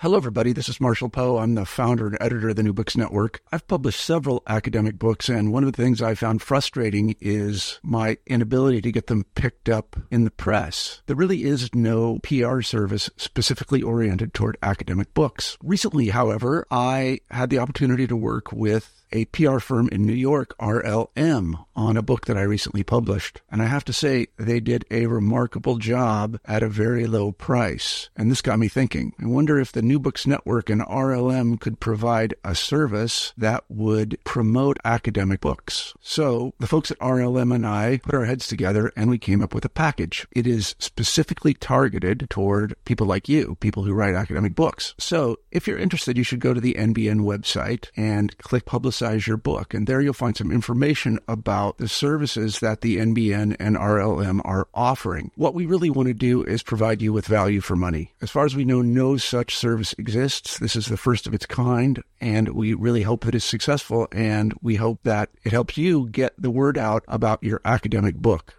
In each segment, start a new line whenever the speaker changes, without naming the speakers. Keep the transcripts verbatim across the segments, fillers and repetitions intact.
Hello, everybody. This is Marshall Poe. I'm the founder and editor of the New Books Network. I've published several academic books, and one of the things I found frustrating is my inability to get them picked up in the press. There really is no P R service specifically oriented toward academic books. Recently, however, I had the opportunity to work with a P R firm in New York, R L M, on a book that I recently published. And I have to say, they did a remarkable job at a very low price. And this got me thinking. I wonder if the New Books Network and R L M could provide a service that would promote academic books. So the folks at R L M and I put our heads together and we came up with a package. It is specifically targeted toward people like you, people who write academic books. So if you're interested, you should go to the N B N website and click Publicize your book, and there you'll find some information about the services that the N B N and R L M are offering. What we really want to do is provide you with value for money. As far as we know, no such service exists. This is the first of its kind, and we really hope that it's successful, and we hope that it helps you get the word out about your academic book.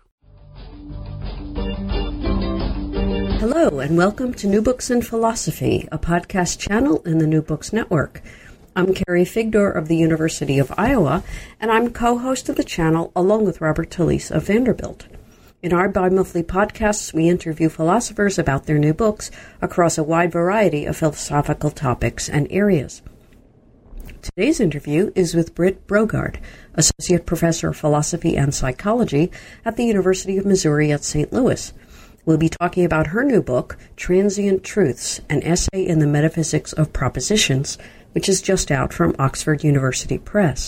Hello, and welcome to New Books in Philosophy, a podcast channel in the New Books Network. I'm Carrie Figdor of the University of Iowa, and I'm co-host of the channel along with Robert Talisse of Vanderbilt. In our bi-monthly podcasts, we interview philosophers about their new books across a wide variety of philosophical topics and areas. Today's interview is with Britt Brogaard, Associate Professor of Philosophy and Psychology at the University of Missouri at Saint Louis. We'll be talking about her new book, Transient Truths, an essay in the metaphysics of propositions, which is just out from Oxford University Press.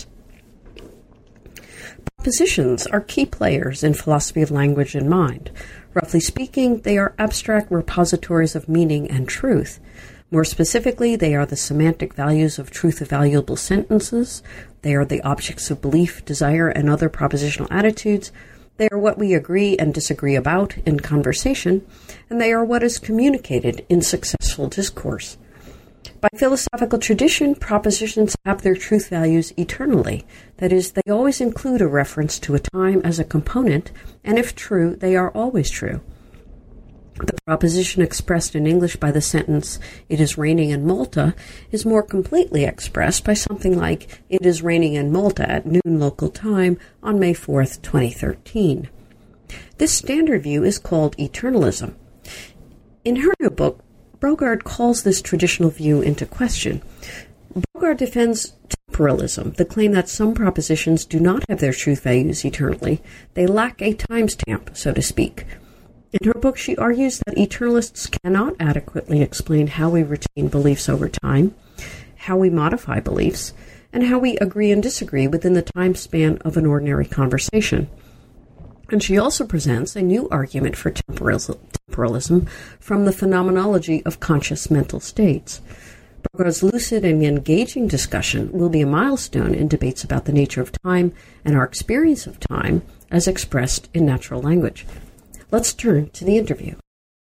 Propositions are key players in philosophy of language and mind. Roughly speaking, they are abstract repositories of meaning and truth. More specifically, they are the semantic values of truth-evaluable sentences. They are the objects of belief, desire, and other propositional attitudes. They are what we agree and disagree about in conversation, and they are what is communicated in successful discourse. By philosophical tradition, propositions have their truth values eternally. That is, they always include a reference to a time as a component, and if true, they are always true. The proposition expressed in English by the sentence, "It is raining in Malta," is more completely expressed by something like, "It is raining in Malta at noon local time on May fourth, twenty thirteen. This standard view is called eternalism. In her new book, Brogaard calls this traditional view into question. Brogaard defends temporalism, the claim that some propositions do not have their truth values eternally. They lack a timestamp, so to speak. In her book, she argues that eternalists cannot adequately explain how we retain beliefs over time, how we modify beliefs, and how we agree and disagree within the time span of an ordinary conversation. And she also presents a new argument for temporalism from the phenomenology of conscious mental states. Brogaard's lucid and engaging discussion will be a milestone in debates about the nature of time and our experience of time as expressed in natural language. Let's turn to the interview.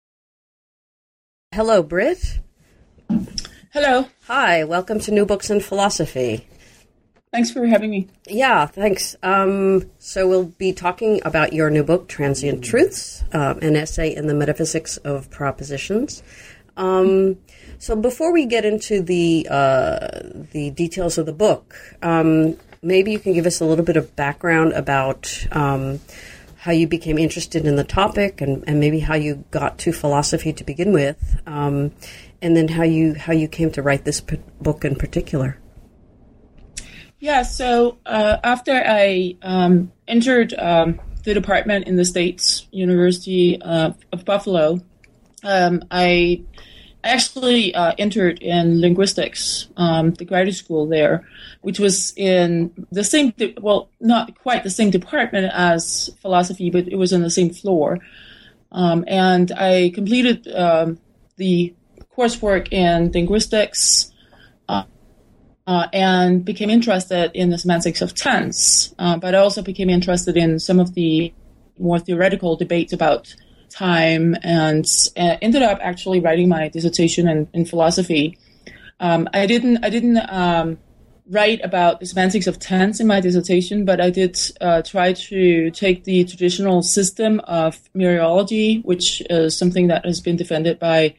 Hello, Britt.
Hello.
Hi, welcome to New Books in Philosophy.
Thanks for having me.
Yeah, thanks. Um, so we'll be talking about your new book, Transient Truths, uh, an essay in the metaphysics of propositions. Um, so before we get into the uh, the details of the book, um, maybe you can give us a little bit of background about um, how you became interested in the topic, and, and maybe how you got to philosophy to begin with, um, and then how you how you came to write this p- book in particular.
Yeah, so uh, after I um, entered um, the department in the States University uh, of Buffalo, um, I actually uh, entered in linguistics, um, the graduate school there, which was in the same, de- well, not quite the same department as philosophy, but it was on the same floor. Um, and I completed um, the coursework in linguistics, uh, Uh, and became interested in the semantics of tense, uh, but I also became interested in some of the more theoretical debates about time, and uh, ended up actually writing my dissertation in, in philosophy. Um, I didn't I didn't um, write about the semantics of tense in my dissertation, but I did uh, try to take the traditional system of mereology, which is something that has been defended by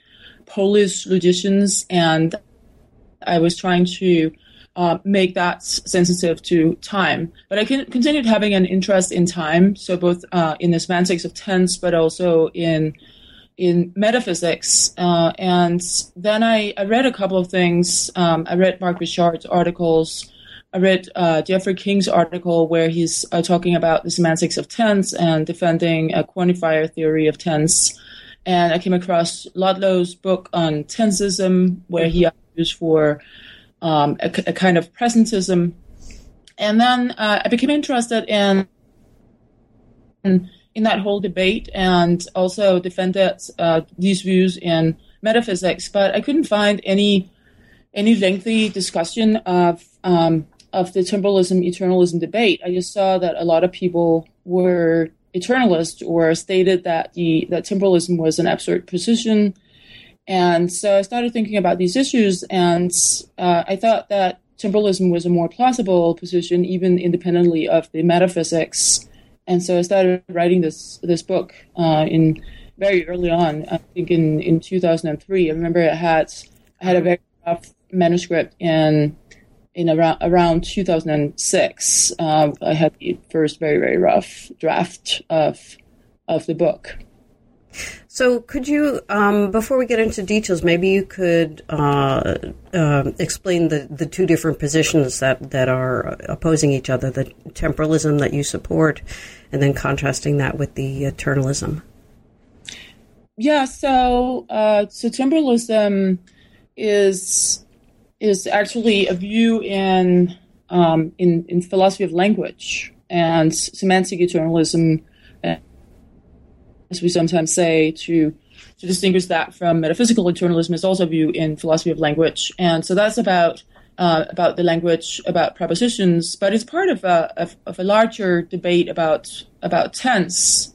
Polish logicians, and I was trying to uh, make that sensitive to time. But I con- continued having an interest in time, so both uh, in the semantics of tense, but also in in metaphysics. Uh, and then I, I read a couple of things. Um, I read Mark Richard's articles. I read uh, Jeffrey King's article where he's uh, talking about the semantics of tense and defending a quantifier theory of tense. And I came across Ludlow's book on tensism, where he argues for um, a, a kind of presentism. And then uh, I became interested in, in in that whole debate, and also defended uh, these views in metaphysics. But I couldn't find any any lengthy discussion of um, of the temporalism eternalism debate. I just saw that a lot of people were eternalists or stated that the that temporalism was an absurd position. And so I started thinking about these issues, and uh, I thought that temporalism was a more plausible position, even independently of the metaphysics. And so I started writing this this book uh, in very early on. I think in, in two thousand three. I remember I had I had a very rough manuscript in in around around two thousand six. Uh, I had the first very very rough draft of of the book.
So could you, um, before we get into details, maybe you could uh, uh, explain the, the two different positions that, that are opposing each other, the temporalism that you support, and then contrasting that with the eternalism.
Yeah, so uh, so temporalism is is actually a view in um, in in philosophy of language, and semantic eternalism, as we sometimes say, to to distinguish that from metaphysical eternalism, is also a view in philosophy of language. And so that's about uh, about the language, about prepositions, but it's part of a of, of a larger debate about about tense.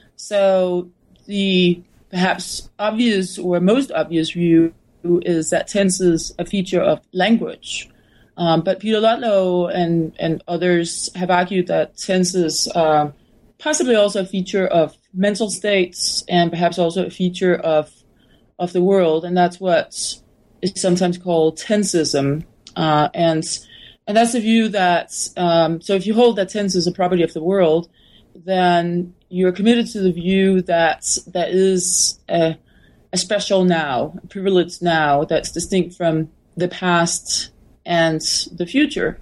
So the perhaps obvious or most obvious view is that tense is a feature of language. Um, but Peter Ludlow and, and others have argued that tense is uh, possibly also a feature of mental states and perhaps also a feature of of the world, and that's what is sometimes called tensism. Uh, and and that's the view that um, so if you hold that tense is a property of the world, then you're committed to the view that that is a, a special now, a privileged now that's distinct from the past and the future.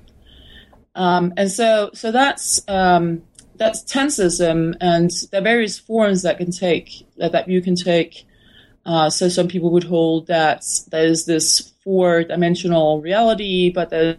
Um, and so so that's um, that's tensism, and there are various forms that can take that that view can take. Uh, so some people would hold that there is this four-dimensional reality, but there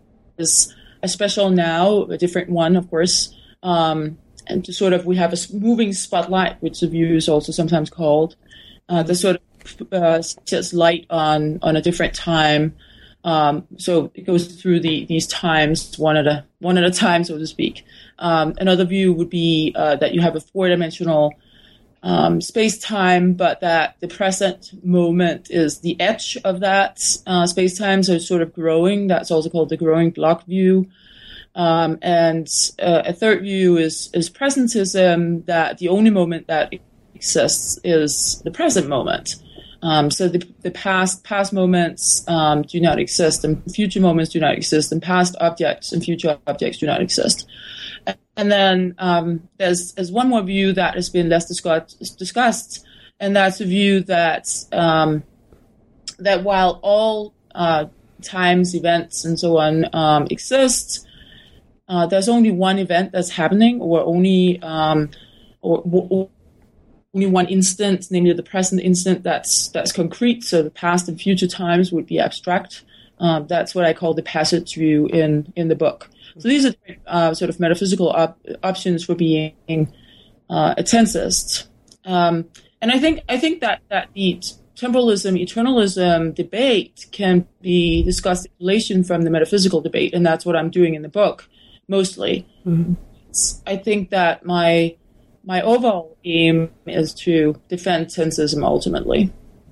is a special now, a different one, of course. Um, and to sort of, we have a moving spotlight, which the view is also sometimes called, uh, that sort of uh, sheds light on on a different time. Um, so it goes through the these times one at a one at a time, so to speak. Um, another view would be uh, that you have a four-dimensional um, space-time, but that the present moment is the edge of that uh, space-time, so it's sort of growing. That's also called the growing block view. Um, and uh, a third view is, is presentism, that the only moment that exists is the present moment. Um, so the, the past past moments um, do not exist, and future moments do not exist, and past objects and future objects do not exist. And then um, there's, there's one more view that has been less discussed, discussed and that's a view that um, that while all uh, times, events, and so on um, exist, Uh, there's only one event that's happening, or only um, or, or only one instant, namely the present instant, that's that's concrete. So the past and future times would be abstract. Um, that's what I call the passage view in, in the book. So these are uh, sort of metaphysical op- options for being uh, a tensist. Um, and I think I think that that the temporalism, eternalism debate can be discussed in relation from the metaphysical debate, and that's what I'm doing in the book. Mostly, mm-hmm. I think that my my overall aim is to defend tensism ultimately.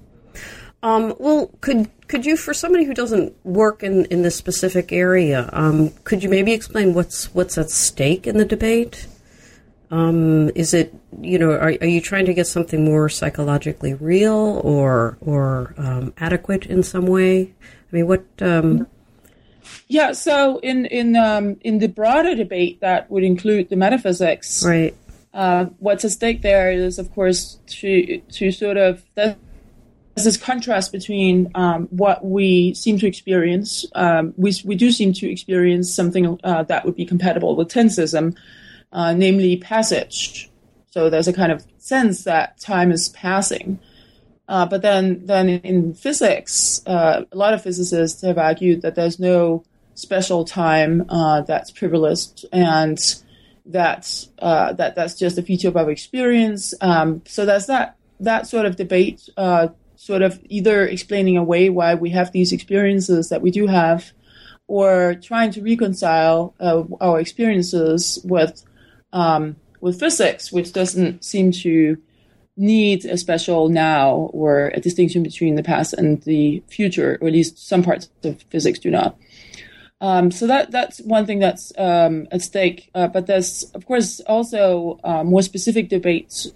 Um, well, could could you, for somebody who doesn't work in, in this specific area, um, could you maybe explain what's what's at stake in the debate? Um, is it, you know, are, are you trying to get something more psychologically real or or um, adequate in some way? I mean, what? Um...
Yeah, so in in um, in the broader debate that would include the metaphysics,
right?
Uh, what's at stake there is, of course, to to sort of there's this contrast between um, what we seem to experience. Um, we we do seem to experience something uh, that would be compatible with tensism. Uh, namely passage. So there's a kind of sense that time is passing. Uh, but then, then in physics, uh, a lot of physicists have argued that there's no special time uh, that's privileged, and that uh, that that's just a feature of our experience. Um, so there's that that sort of debate, uh, sort of either explaining away why we have these experiences that we do have, or trying to reconcile uh, our experiences with Um, with physics, which doesn't seem to need a special now or a distinction between the past and the future, or at least some parts of physics do not. Um, so that that's one thing that's um, at stake. Uh, but there's, of course, also uh, more specific debates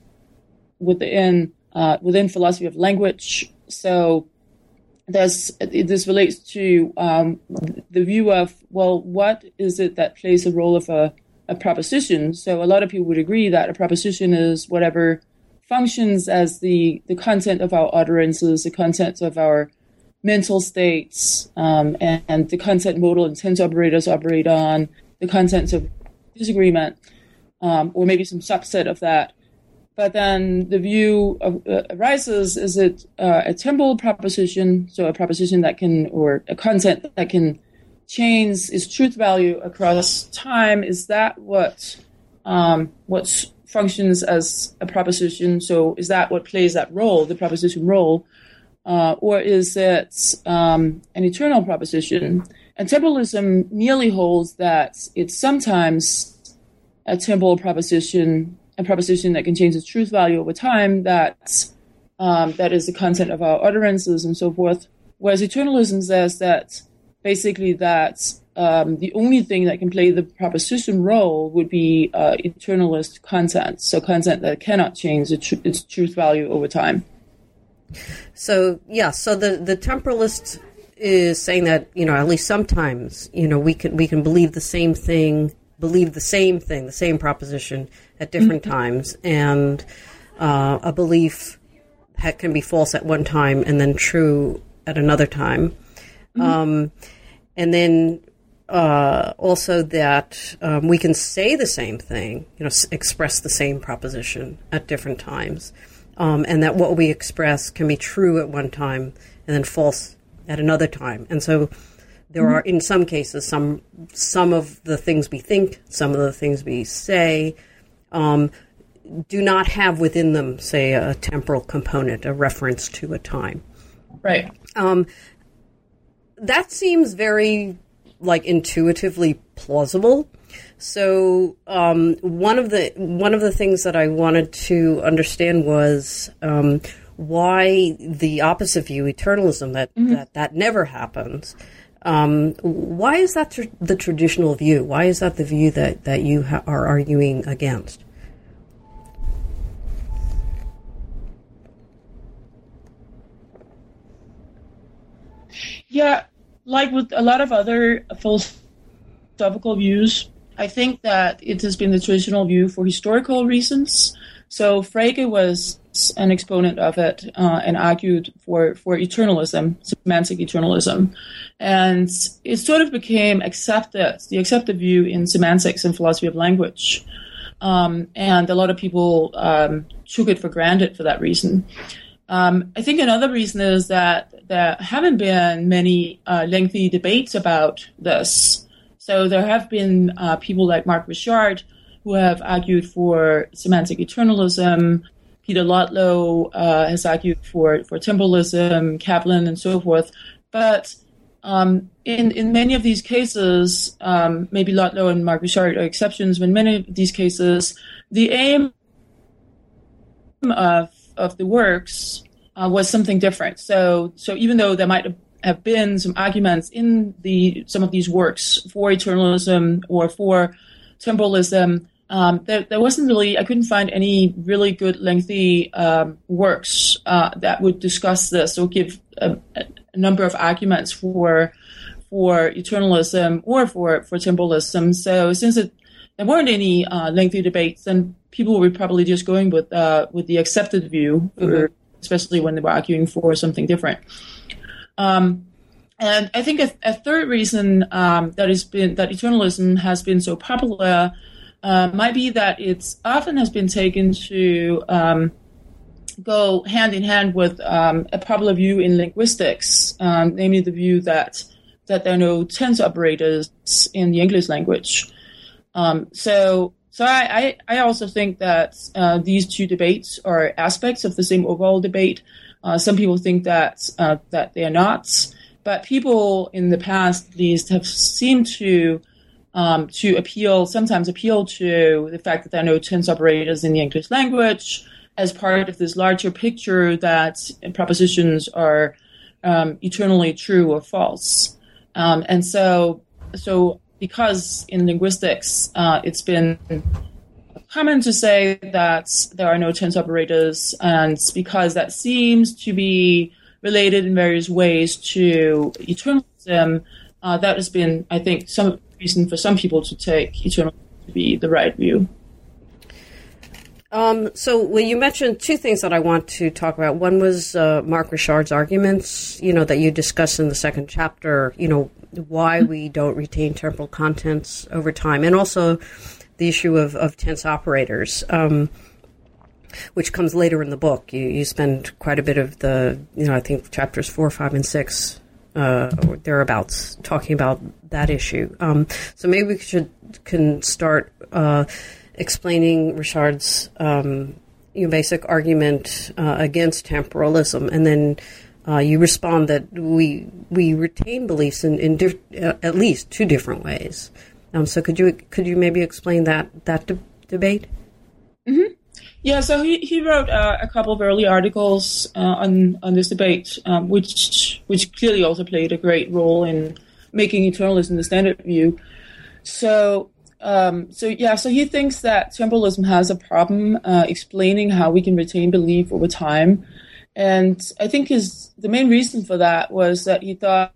within uh, within philosophy of language. So there's this relates to um, the view of, well, what is it that plays the role of a a proposition? So a lot of people would agree that a proposition is whatever functions as the, the content of our utterances, the content of our mental states, um, and, and the content modal and tense operators operate on, the contents of disagreement, um, or maybe some subset of that. But then the view of, uh, arises, is it uh, a temporal proposition, so a proposition that can, or a content that can change its truth value across time? Is that what um, what functions as a proposition? So is that what plays that role, the proposition role? Uh, or is it um, an eternal proposition? And temporalism merely holds that it's sometimes a temporal proposition, a proposition that can change its truth value over time, that, um, that is the content of our utterances and so forth. Whereas eternalism says that basically that um, the only thing that can play the proposition role would be uh, eternalist content, so content that cannot change its, tr- its truth value over time.
So, yeah, so the, the temporalist is saying that, you know, at least sometimes, you know, we can we can believe the same thing, believe the same thing, the same proposition at different mm-hmm. times, and uh, a belief ha- can be false at one time and then true at another time. Mm-hmm. Um, and then uh, also that um, we can say the same thing, you know, s- express the same proposition at different times, um, and that what we express can be true at one time and then false at another time. And so there mm-hmm. are, in some cases, some some of the things we think, some of the things we say, um, do not have within them, say, a temporal component, a reference to a time.
Right.
Um, that seems very, like, intuitively plausible. So um, one of the one of the things that I wanted to understand was um, why the opposite view, eternalism, that mm-hmm. that, that never happens. Um, why is that tr- the traditional view? Why is that the view that, that you ha- are arguing against?
Yeah, like with a lot of other philosophical views, I think that it has been the traditional view for historical reasons. So Frege was an exponent of it uh, and argued for, for eternalism, semantic eternalism. And it sort of became accepted, the accepted view in semantics and philosophy of language. Um, and a lot of people um, took it for granted for that reason. Um, I think another reason is that there haven't been many uh, lengthy debates about this. So there have been uh, people like Mark Richard who have argued for semantic eternalism. Peter Ludlow uh, has argued for, for temporalism, Kaplan, and so forth. But um, in, in many of these cases, um, maybe Ludlow and Mark Richard are exceptions, but in many of these cases, the aim of of the works uh, was something different. So, so even though there might have been some arguments in the some of these works for eternalism or for temporalism, um, there, there wasn't really, I couldn't find any really good lengthy um, works uh, that would discuss this or give a, a number of arguments for for eternalism or for, for temporalism. So since it, there weren't any uh, lengthy debates, then people were probably just going with uh, with the accepted view, for, mm-hmm. especially when they were arguing for something different. Um, and I think a, a third reason um, that has been that eternalism has been so popular uh, might be that it's often has been taken to um, go hand in hand with um, a popular view in linguistics, um, namely the view that that there are no tense operators in the English language. Um, so, so I, I, I also think that uh, these two debates are aspects of the same overall debate. Uh, some people think that uh, that they are not, but people in the past, at least, have seemed to um, to appeal, sometimes appeal to the fact that there are no tense operators in the English language as part of this larger picture that propositions are um, eternally true or false. Um, and so, so because in linguistics, uh, it's been common to say that there are no tense operators, and because that seems to be related in various ways to eternalism, uh, that has been, I think, some reason for some people to take eternalism to be the right view.
Um, so, well, you mentioned two things that I want to talk about. One was uh, Mark Richard's arguments, you know, that you discuss in the second chapter, you know, why we don't retain temporal contents over time, and also the issue of, of tense operators, um, which comes later in the book. You, you spend quite a bit of the, you know, I think chapters four, five, and six, uh, or thereabouts, talking about that issue. Um, so maybe we should can start uh, explaining Richard's um, you know, basic argument uh, against temporalism, and then uh, you respond that we we retain beliefs in, in diff- uh, at least two different ways. Um, so could you could you maybe explain that that de- debate?
Mm-hmm. Yeah, so he he wrote uh, a couple of early articles uh, on on this debate, um, which which clearly also played a great role in making eternalism the standard view. So. Um, so yeah, so he thinks that temporalism has a problem uh, explaining how we can retain belief over time, and I think his the main reason for that was that he thought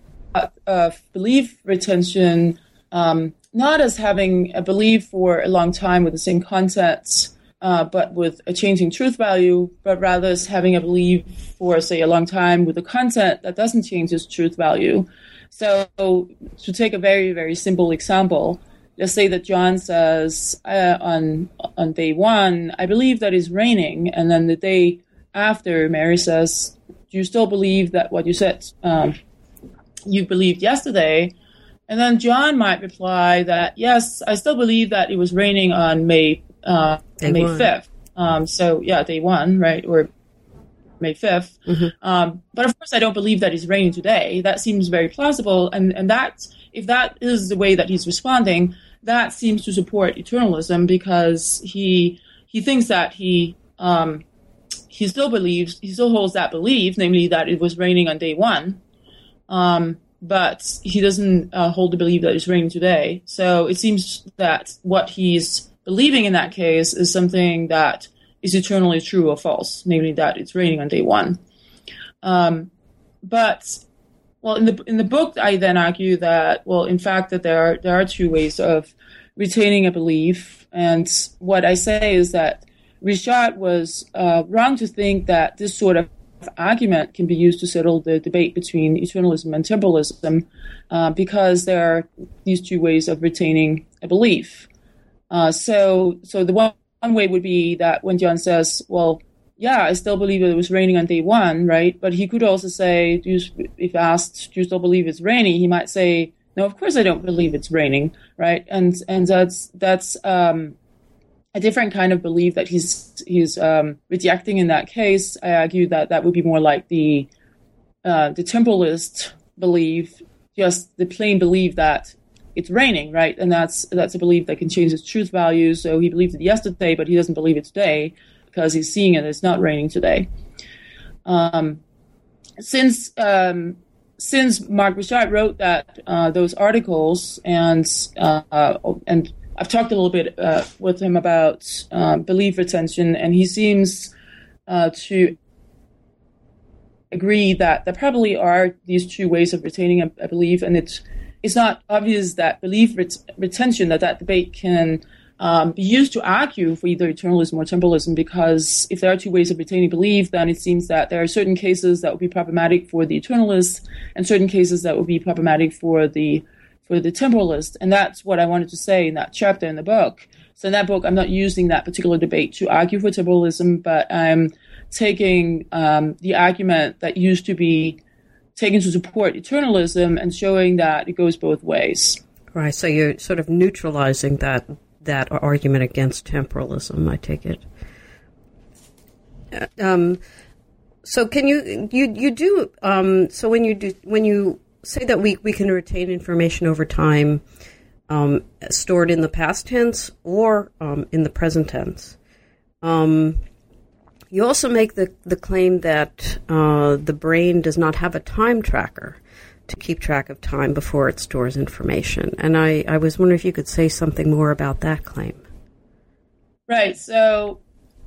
of belief retention um, not as having a belief for a long time with the same contents, uh, but with a changing truth value, but rather as having a belief for, say, a long time with a content that doesn't change its truth value. So to take a very very simple example. Let's say that John says uh, on on day one, I believe that it's raining, and then the day after, Mary says, do you still believe that what you said um, you believed yesterday? And then John might reply that, yes, I still believe that it was raining on May uh, May fifth. Um, so yeah, day one, right, or May fifth. Mm-hmm. Um, but of course, I don't believe that it's raining today. That seems very plausible, and and that if that is the way that he's responding, that seems to support eternalism because he he thinks that he um, he still believes he still holds that belief, namely that it was raining on day one, um, but he doesn't uh, hold the belief that it's raining today. So it seems that what he's believing in that case is something that is eternally true or false, namely that it's raining on day one. Um, but Well, in the in the book, I then argue that, well, in fact, that there are there are two ways of retaining a belief, and what I say is that Richard was uh, wrong to think that this sort of argument can be used to settle the debate between eternalism and temporalism, uh, because there are these two ways of retaining a belief. Uh, so, so the one, one way would be that when John says, well, yeah, I still believe that it was raining on day one, right? But he could also say, do you, if asked, do you still believe it's raining? He might say, no, of course I don't believe it's raining, right? And and that's that's um, a different kind of belief that he's he's um, rejecting in that case. I argue that that would be more like the uh, the temporalist belief, just the plain belief that it's raining, right? And that's that's a belief that can change its truth value. So he believed it yesterday, but he doesn't believe it today, because he's seeing it, it's not raining today. Um, since um, since Mark Richard wrote that uh, those articles and uh, and I've talked a little bit uh, with him about um, belief retention, and he seems uh, to agree that there probably are these two ways of retaining a, a belief, and it's it's not obvious that belief ret- retention, that that debate can um, be used to argue for either eternalism or temporalism, because if there are two ways of retaining belief, then it seems that there are certain cases that would be problematic for the eternalists and certain cases that would be problematic for the for the temporalist. And that's what I wanted to say in that chapter in the book. So in that book, I'm not using that particular debate to argue for temporalism, but I'm taking um, the argument that used to be taken to support eternalism and showing that it goes both ways.
Right. So you're sort of neutralizing that that argument against temporalism, I take it. Um, so can you you you do um, so when you do when you say that we, we can retain information over time, um, stored in the past tense or um, in the present tense. Um, you also make the, the claim that uh, the brain does not have a time tracker to keep track of time before it stores information. And I, I was wondering if you could say something more about that claim.
Right. So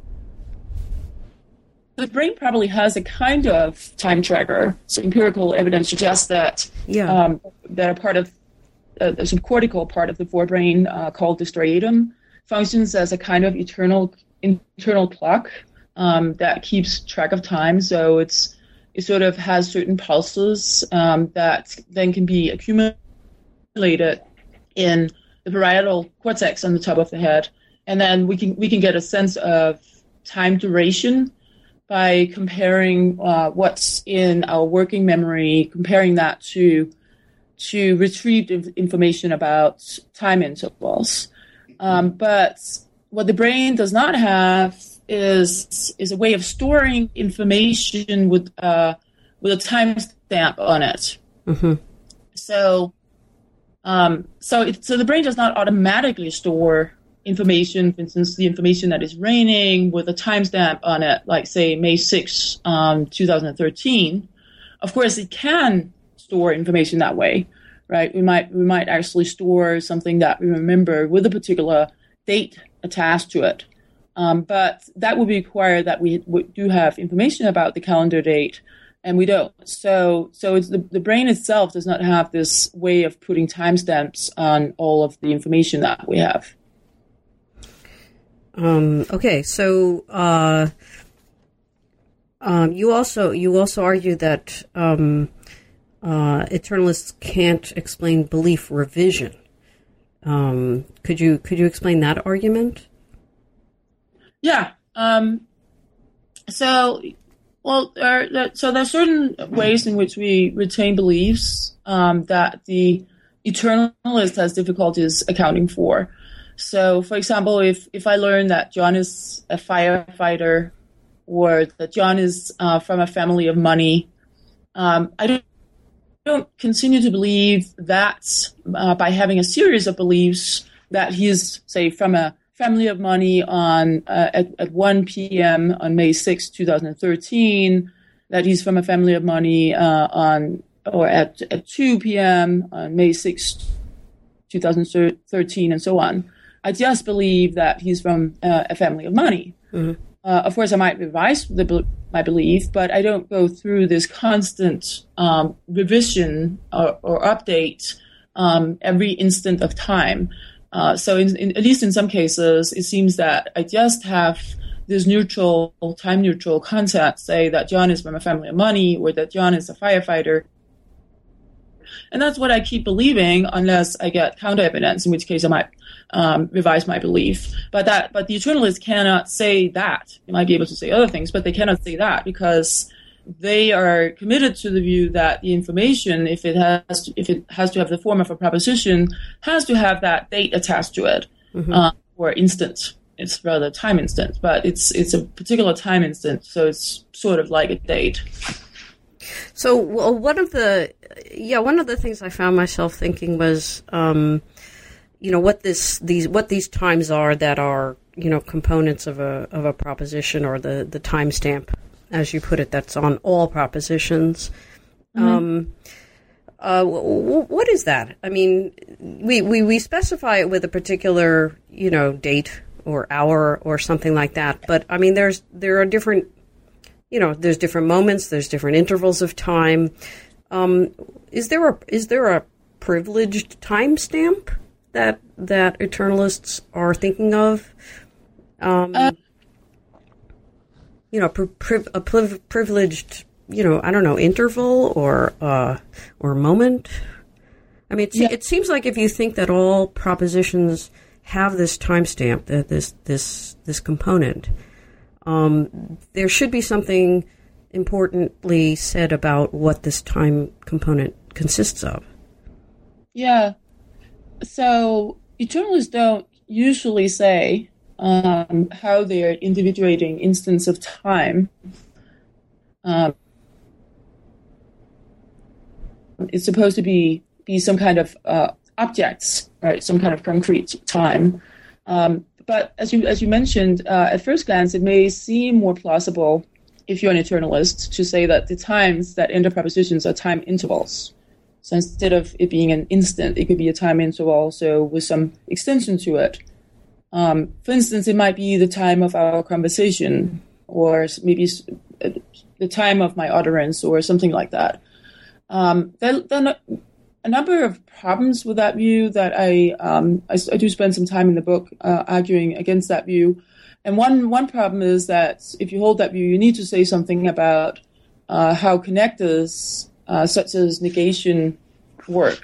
the brain probably has a kind of time tracker. So empirical evidence suggests that
yeah.
um, that a part of uh, the subcortical part of the forebrain uh, called the striatum functions as a kind of eternal internal clock um, that keeps track of time. So it's it sort of has certain pulses um, that then can be accumulated in the parietal cortex on the top of the head, and then we can we can get a sense of time duration by comparing uh, what's in our working memory, comparing that to to retrieved inf- information about time intervals. Um, but what the brain does not have is is a way of storing information with uh, with a timestamp on it.
Mm-hmm.
So, um, so it, so the brain does not automatically store information, for instance, the information that is raining with a timestamp on it, like say May sixth, um, twenty thirteen. Of course, it can store information that way, right? We might we might actually store something that we remember with a particular date attached to it, um, but that would require that we, we do have information about the calendar date, and we don't. So, so it's the the brain itself does not have this way of putting timestamps on all of the information that we have.
Um, okay, so uh, um, you also you also argue that um, uh, eternalists can't explain belief revision. Um, could you could you explain that argument?
Yeah. Um, so, well, there, there, so there are certain ways in which we retain beliefs um, that the eternalist has difficulties accounting for. So, for example, if, if I learn that John is a firefighter or that John is uh, from a family of money, um, I don't, don't continue to believe that uh, by having a series of beliefs that he's, say, from a family of money on uh, at, at one p.m. on May sixth, twenty thirteen, that he's from a family of money uh, on or at, at two p.m. on May sixth, twenty thirteen, and so on. I just believe that he's from uh, a family of money. Mm-hmm. Uh, of course, I might revise the, my belief, but I don't go through this constant um, revision or, or update um, every instant of time. Uh, so in, in, at least in some cases, it seems that I just have this neutral, time-neutral concept, say that John is from a family of money or that John is a firefighter. And that's what I keep believing unless I get counter evidence, in which case I might um, revise my belief. But that, but the eternalists cannot say that. They might be able to say other things, but they cannot say that because they are committed to the view that the information, if it has to, if it has to have the form of a proposition, has to have that date attached to it, mm-hmm. uh, or instant. It's rather time instant, but it's it's a particular time instant, so it's sort of like a date.
So well, one of the yeah one of the things I found myself thinking was, um, you know, what this these what these times are that are, you know, components of a of a proposition, or the the timestamp, as you put it, that's on all propositions. Mm-hmm. Um, Uh, w- what is that? I mean, we, we, we specify it with a particular, you know, date or hour or something like that. But I mean, there's there are different, you know, there's different moments, there's different intervals of time. Um, is there a is there a privileged timestamp that that eternalists are thinking of? Um, uh, you know, pri- pri- a pri- privileged. You know, I don't know, interval or uh, or moment. I mean, it, yeah. it seems like if you think that all propositions have this timestamp, that this this this component, um, there should be something importantly said about what this time component consists of.
Yeah. So eternalists don't usually say um, how they're individuating instance of time. Um, It's supposed to be be some kind of uh, objects, right? Some kind of concrete time. Um, but as you as you mentioned, uh, at first glance, it may seem more plausible if you're an eternalist to say that the times that enter propositions are time intervals. So instead of it being an instant, it could be a time interval, so with some extension to it. Um, for instance, it might be the time of our conversation, or maybe the time of my utterance, or something like that. Um, there, there are a number of problems with that view that I, um, I, I do spend some time in the book uh, arguing against that view. And one, one problem is that if you hold that view, you need to say something about uh, how connectors, uh, such as negation, work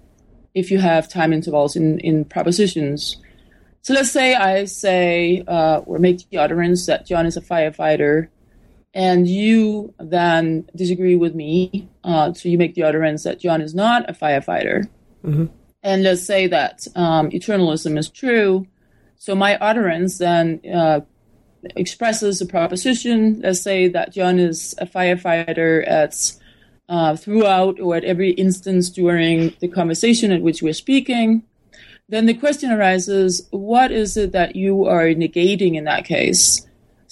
if you have time intervals in, in propositions. So let's say I say, uh, or make the utterance that John is a firefighter, and you then disagree with me, uh, so you make the utterance that John is not a firefighter. Mm-hmm. And let's say that um, eternalism is true, so my utterance then uh, expresses a proposition. Let's say that John is a firefighter at uh, throughout or at every instance during the conversation at which we're speaking. Then the question arises, what is it that you are negating in that case?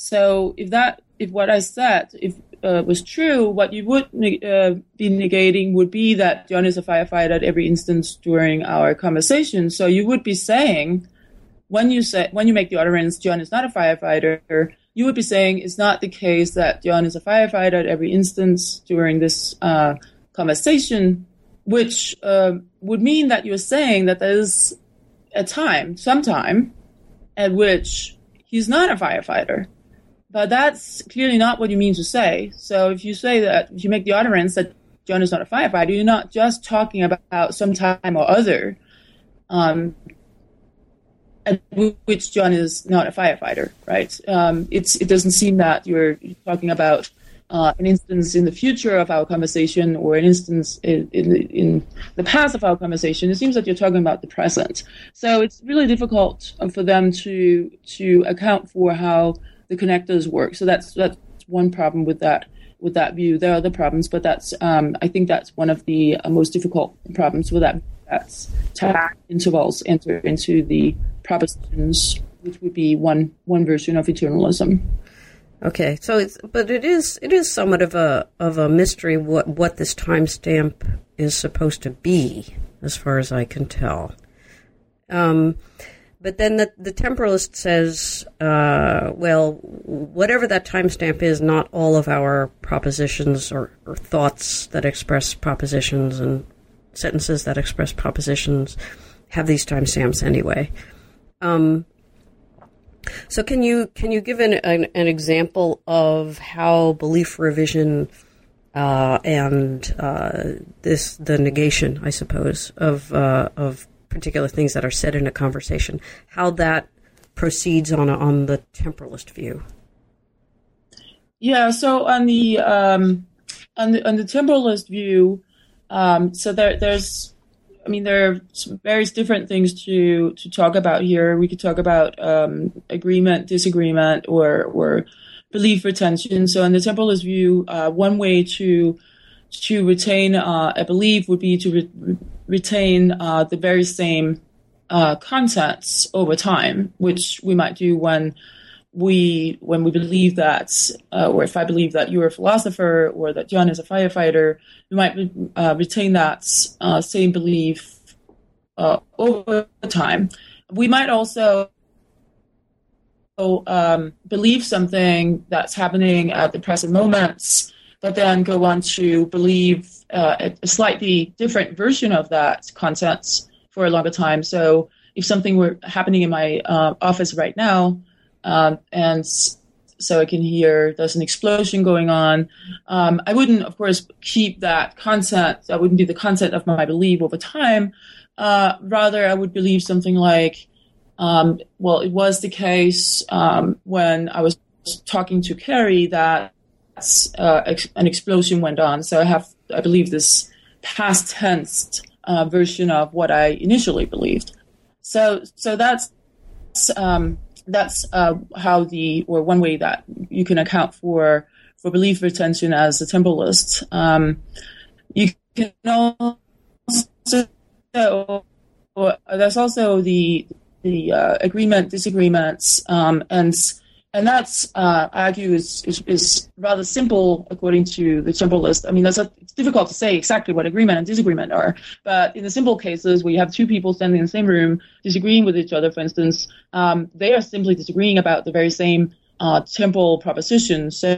So if that If what I said if uh, was true, what you would uh, be negating would be that John is a firefighter at every instance during our conversation. So you would be saying, when you say when you make the utterance, John is not a firefighter, you would be saying it's not the case that John is a firefighter at every instance during this uh, conversation, which uh, would mean that you're saying that there is a time, some time, at which he's not a firefighter. But that's clearly not what you mean to say. So if you say that, if you make the utterance that John is not a firefighter, you're not just talking about some time or other um, at which John is not a firefighter, right? Um, it's It doesn't seem that you're talking about uh, an instance in the future of our conversation or an instance in, in, in the past of our conversation. It seems that you're talking about the present. So it's really difficult for them to to account for how the connectors work. So that's that's one problem with that with that view. There are other problems, but that's um, I think that's one of the uh, most difficult problems with that. That's time intervals enter into the propositions, which would be one one version of eternalism.
Okay, so it's but it is it is somewhat of a of a mystery what what this timestamp is supposed to be, as far as I can tell. Um. But then the, the temporalist says, uh, well, whatever that timestamp is, not all of our propositions or, or thoughts that express propositions and sentences that express propositions have these timestamps anyway. Um, so can you can you give an, an, an example of how belief revision uh, and uh, this the negation, I suppose, of uh, of particular things that are said in a conversation, how that proceeds on a, on the temporalist view?
Yeah, so on the um, on the on the temporalist view, um, so there there's, I mean, there are some various different things to to talk about here. We could talk about um, agreement, disagreement, or or belief retention. So in the temporalist view, uh, one way to to retain uh, a belief would be to re- retain uh, the very same uh, contents over time, which we might do when we, when we believe that, uh, or if I believe that you're a philosopher or that John is a firefighter, we might uh, retain that uh, same belief uh, over time. We might also um, believe something that's happening at the present moments, but then go on to believe uh, a slightly different version of that content for a longer time. So if something were happening in my uh, office right now, um, and so I can hear there's an explosion going on, um, I wouldn't, of course, keep that content. That wouldn't be the content of my belief over time. Uh, rather, I would believe something like, um, well, it was the case um, when I was talking to Carrie that uh, ex- an explosion went on. So I have, I believe, this past tense uh, version of what I initially believed. So, so that's um, that's uh, how the, or one way that you can account for for belief retention as a temporalist. Um, you can also, or there's also the the uh, agreement disagreements, um, and and that's uh, I argue is, is is rather simple according to the temporalist. I mean, that's a, it's difficult to say exactly what agreement and disagreement are, but in the simple cases where you have two people standing in the same room disagreeing with each other, for instance, um, they are simply disagreeing about the very same uh, temporal proposition. So,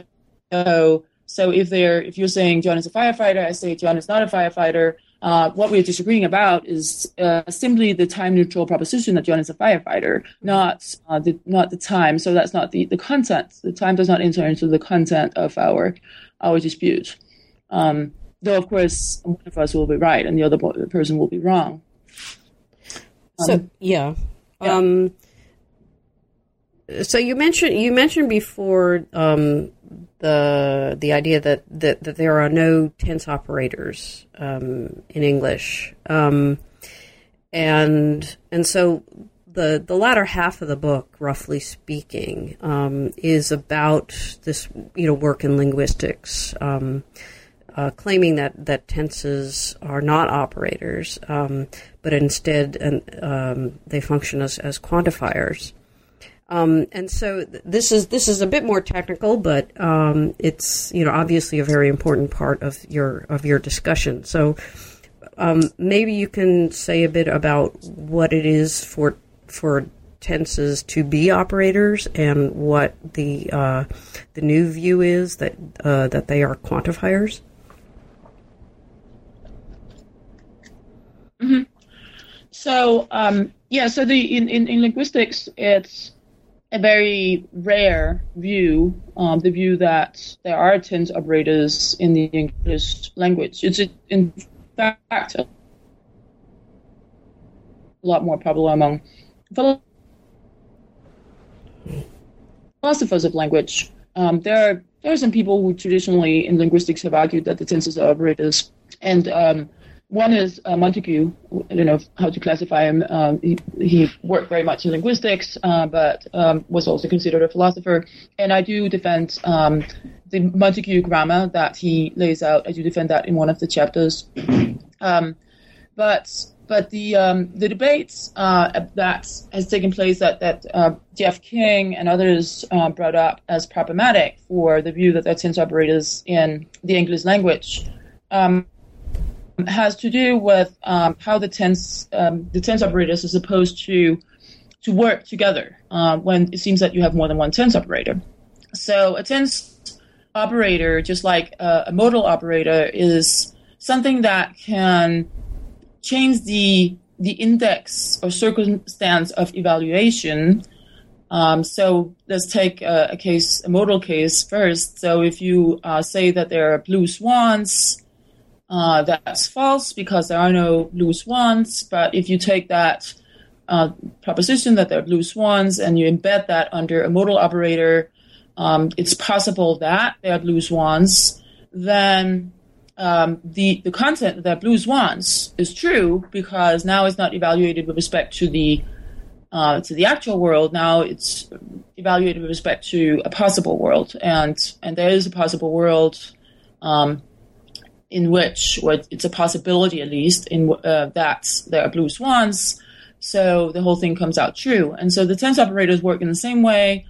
so if they're if you're saying John is a firefighter, I say John is not a firefighter. Uh, what we're disagreeing about is uh, simply the time-neutral proposition that John is a firefighter, not uh, the not the time. So that's not the, the content. The time does not enter into the content of our our dispute. Um, though, of course, one of us will be right and the other person will be wrong. Um,
so yeah. yeah. Um, so you mentioned you mentioned before um, the the idea that, that, that there are no tense operators um, in English, um, and and so the the latter half of the book, roughly speaking, um, is about this you know work in linguistics, um, uh, claiming that, that tenses are not operators, um, but instead and um, they function as, as quantifiers. Um, and so th- this is this is a bit more technical, but um, it's you know obviously a very important part of your of your discussion. So um, maybe you can say a bit about what it is for for tenses to be operators and what the uh, the new view is that uh, that they are quantifiers.
Mm-hmm. So um, yeah, so the in, in, in linguistics it's a very rare view, um, the view that there are tense operators in the English language. It's a, in fact a lot more popular among philosophers of language. Um, there are there are some people who traditionally in linguistics have argued that the tenses are operators, and um, one is uh, Montague. I don't know how to classify him. Um, he, he worked very much in linguistics, uh, but um, was also considered a philosopher. And I do defend um, the Montague grammar that he lays out. I do defend that in one of the chapters. Um, but but the um, the debates uh, that has taken place that that uh, Jeff King and others uh, brought up as problematic for the view that there are tense operators in the English language. Um, has to do with um, how the tense um, the tense operators are supposed to to work together uh, when it seems that you have more than one tense operator. So a tense operator, just like a, a modal operator, is something that can change the the index or circumstance of evaluation. Um, so let's take a, a case, a modal case first. So if you uh, say that there are blue swans, Uh, that's false because there are no blue swans. But if you take that uh, proposition that there are blue swans and you embed that under a modal operator, um, it's possible that there are blue swans, then um, the, the content that there are blue swans is true because now it's not evaluated with respect to the uh, to the actual world. Now it's evaluated with respect to a possible world. And, and there is a possible world um, in which, or it's a possibility at least, in uh, that there are blue swans, so the whole thing comes out true. And so the tense operators work in the same way.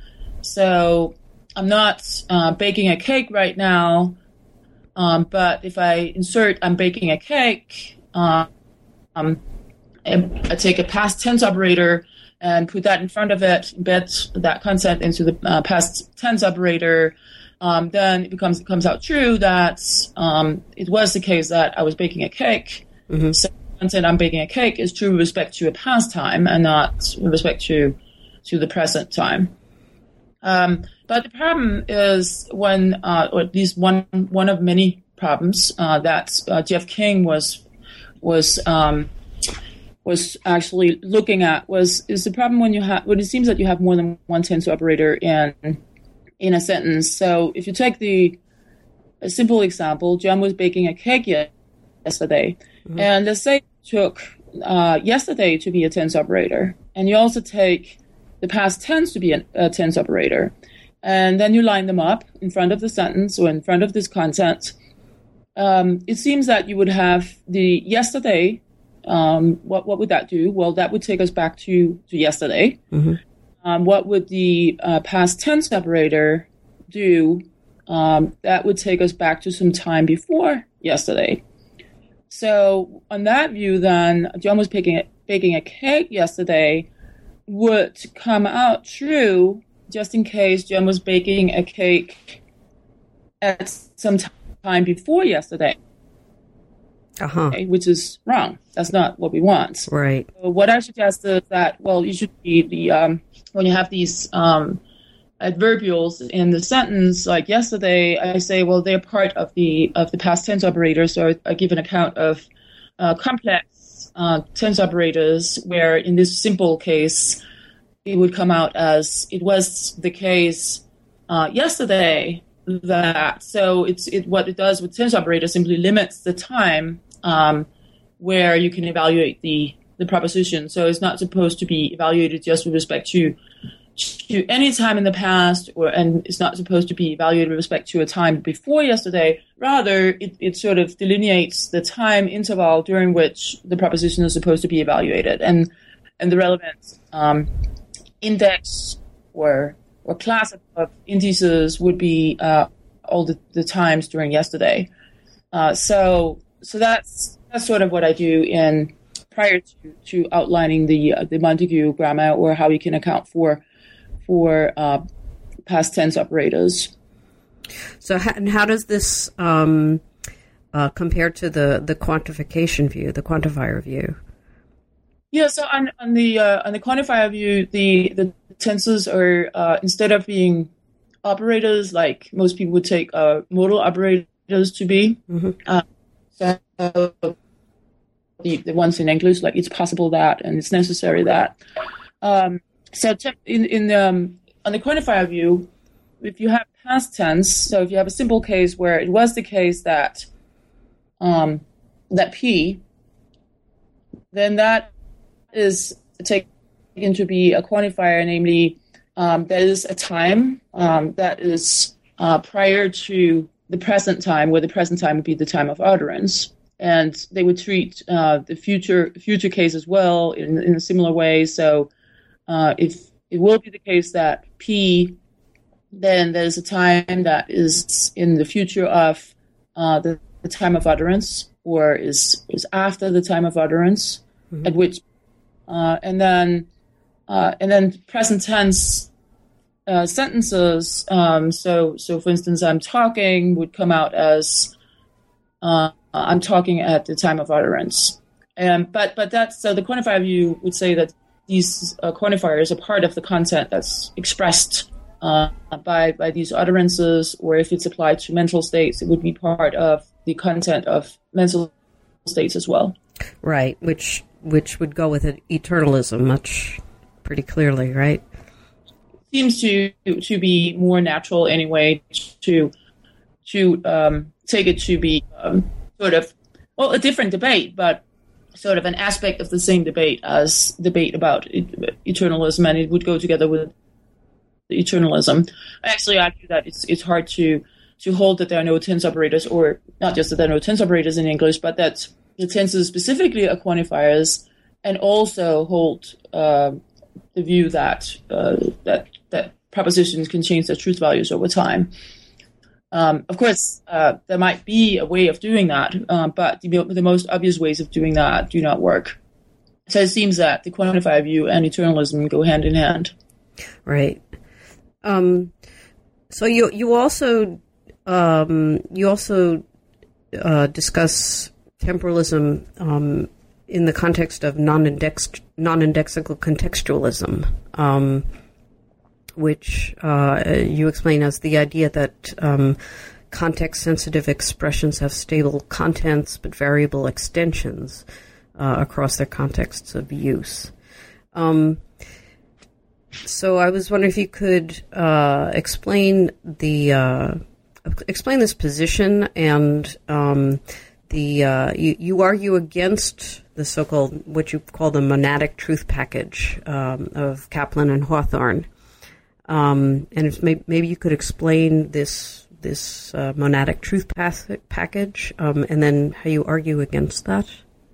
So I'm not uh, baking a cake right now, um, but if I insert I'm baking a cake, uh, um, I, I take a past tense operator and put that in front of it, embed that concept into the uh, past tense operator, um, then it becomes it comes out true that um, it was the case that I was baking a cake. Mm-hmm. So the concept I'm baking a cake is true with respect to a past time and not with respect to to the present time. Um, but the problem is when, uh, or at least one one of many problems uh, that uh, Jeff King was was um, was actually looking at was is the problem when you have when it seems that you have more than one tense operator in in a sentence. So if you take the a simple example, John was baking a cake yesterday, mm-hmm. and let's say you took uh, yesterday to be a tense operator, and you also take the past tense to be a, a tense operator, and then you line them up in front of the sentence or in front of this content. Um, it seems that you would have the yesterday. Um, what what would that do? Well, that would take us back to, to yesterday. Mm-hmm. Um, what would the uh, past tense operator do? Um, that would take us back to some time before yesterday. So on that view, then, John was baking a, baking a cake yesterday would come out true just in case John was baking a cake at some time before yesterday.
Uh-huh.
Okay, which is wrong. That's not what we want.
Right.
So what I suggest is that, well, you should be the, um, when you have these um, adverbials in the sentence, like yesterday, I say, well, they're part of the of the past tense operators, so I give an account of uh, complex uh, tense operators, where in this simple case, it would come out as it was the case uh, yesterday that, so it's it what it does with tense operators simply limits the time um, where you can evaluate the, the proposition. So it's not supposed to be evaluated just with respect to to any time in the past, or and it's not supposed to be evaluated with respect to a time before yesterday. Rather, it, it sort of delineates the time interval during which the proposition is supposed to be evaluated, and and the relevant um, index or or class of indices would be uh, all the, the times during yesterday. Uh, so so that's that's sort of what I do in prior to, to outlining the uh, the Montague grammar, or how we can account for for uh, past tense operators.
So, how, and how does this um, uh, compare to the, the quantification view, the quantifier view?
Yeah, so on, on the uh, on the quantifier view, the, the tenses are uh, instead of being operators like most people would take uh, modal operators to be. Mm-hmm. Uh, so the the ones in English, like it's possible that and it's necessary that. Um, So in in um, on the quantifier view, if you have past tense, so if you have a simple case where it was the case that um, that P, then that is taken to be a quantifier, namely um, that is a time um, that is uh, prior to the present time, where the present time would be the time of utterance, and they would treat uh, the future future case as well in in a similar way. So. Uh, if it will be the case that P, then there's a time that is in the future of uh, the, the time of utterance, or is is after the time of utterance, mm-hmm. at which, uh, and then uh, and then present tense uh, sentences. Um, so so for instance, I'm talking would come out as uh, I'm talking at the time of utterance, and but but that's so the quantifier view would say that these uh, quantifiers are part of the content that's expressed uh, by by these utterances, or if it's applied to mental states, it would be part of the content of mental states as well.
Right, which which would go with it, eternalism much pretty clearly, right?
Seems to to be more natural anyway to to um, take it to be um, sort of well a different debate, but. Sort of an aspect of the same debate as debate about eternalism, and it would go together with eternalism. I actually argue that it's it's hard to to hold that there are no tense operators, or not just that there are no tense operators in English, but that the tenses specifically are quantifiers, and also hold uh, the view that uh, that that propositions can change their truth values over time. Um, of course, uh, there might be a way of doing that, uh, but the, the most obvious ways of doing that do not work. So it seems that the quantifier view and eternalism go hand in hand.
Right. Um, so you you also um, you also uh, discuss temporalism um, in the context of non-index non-indexical contextualism, um, which uh, you explain as the idea that um, context-sensitive expressions have stable contents but variable extensions uh, across their contexts of use. Um, so I was wondering if you could uh, explain the uh, explain this position and um, the uh, you, you argue against the so-called what you call the monadic truth package um, of Kaplan and Hawthorne. Um, and if may, maybe you could explain this this uh, monadic truth path- package, um, and then how you argue against that.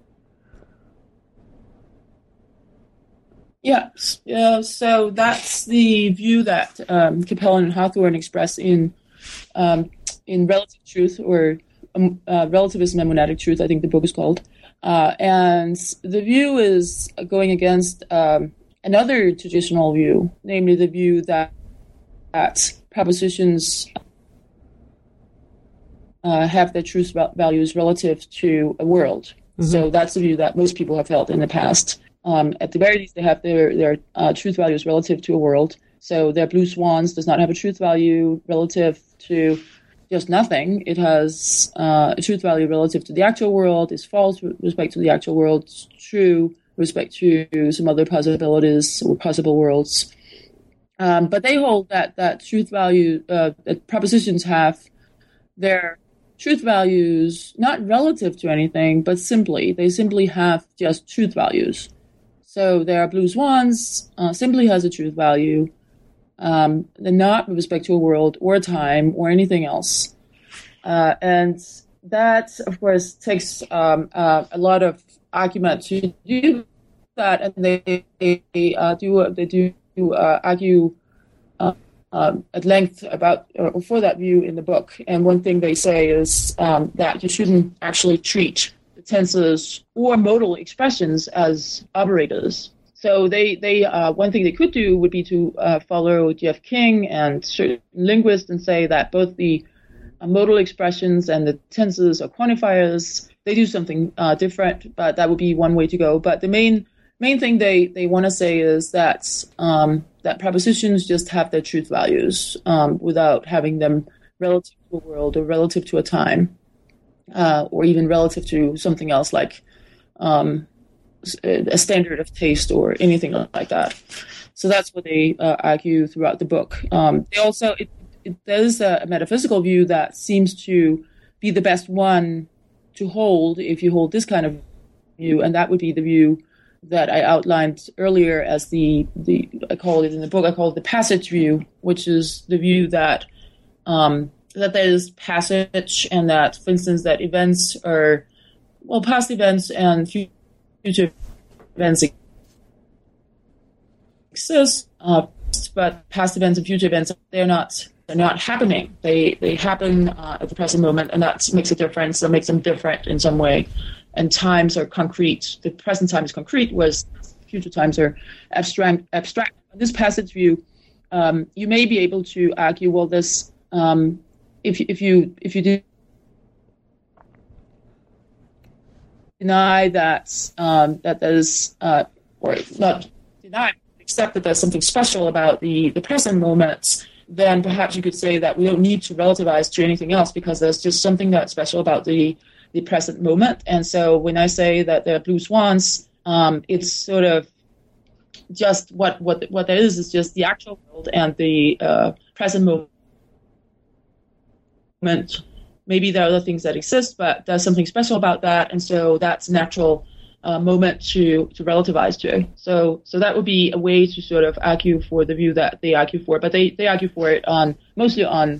Yeah, yeah. So that's the view that um, Kaplan and Hawthorne express in um, in Relative Truth, or um, uh, Relativism and Monadic Truth, I think the book is called. Uh, and the view is going against Um, another traditional view, namely the view that, that propositions uh, have their truth values relative to a world. Mm-hmm. So that's the view that most people have held in the past. Um, at the very least, they have their, their uh, truth values relative to a world. So their blue swans does not have a truth value relative to just nothing. It has uh, a truth value relative to the actual world. It's false with respect to the actual world. It's true with respect to some other possibilities or possible worlds. Um, but they hold that, that truth value, uh, that propositions have their truth values not relative to anything, but simply, they simply have just truth values. So their blue swans uh, simply has a truth value. Um, they're not with respect to a world or a time or anything else. Uh, and that, of course, takes um, uh, a lot of argument to do that, and they, they uh, do they do uh, argue uh, um, at length about uh, for that view in the book. And one thing they say is um, that you shouldn't actually treat the tenses or modal expressions as operators. So they they uh, one thing they could do would be to uh, follow Jeff King and certain linguists and say that both the uh, modal expressions and the tenses are quantifiers. They do something uh, different, but that would be one way to go. But the main main thing they, they want to say is that um, that propositions just have their truth values um, without having them relative to a world or relative to a time, uh, or even relative to something else like um, a standard of taste or anything like that. So that's what they uh, argue throughout the book. Um, they also it, it, there's a metaphysical view that seems to be the best one to hold if you hold this kind of view, and that would be the view that I outlined earlier as the, the I call it in the book, I call it the passage view, which is the view that um, that there is passage, and that, for instance, that events are, well, past events and future events exist, uh, but past events and future events, they're not they're not happening. They they happen uh, at the present moment, and that makes a difference. That makes them different in some way. And times are concrete. The present time is concrete, whereas future times are abstract. Abstract. In this passage view, um, you may be able to argue, well, this um, if if you if you do deny that um, that there's uh, or not deny, accept that there's something special about the the present moment, then perhaps you could say that we don't need to relativize to anything else because there's just something that's special about the the present moment. And so when I say that there are blue swans, um, it's sort of just what what what that is is just the actual world and the uh, present moment. Maybe there are other things that exist, but there's something special about that, and so that's a natural uh, moment to to relativize to. So so that would be a way to sort of argue for the view that they argue for, but they, they argue for it on mostly on